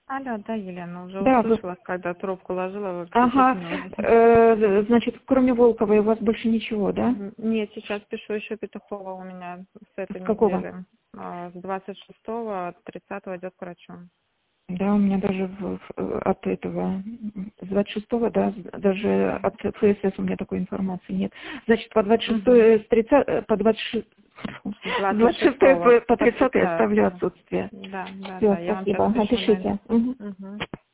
Алло, да, Елена, уже Да, услышала, когда трубку ложила, вы ага, значит, кроме Волковой у вас больше ничего, да? Нет, сейчас пишу еще Петухова у меня с этой С какого? недели. С 26-го, 30-го идет к врачу. Да, у меня даже от этого, с 26-го, да, даже от ФСС у меня такой информации нет. Значит, по 26 с 30, по 26, с 26 по 30 оставлю отсутствие. Да, Все, я вам сейчас спасибо. пишу. Напишите. Угу.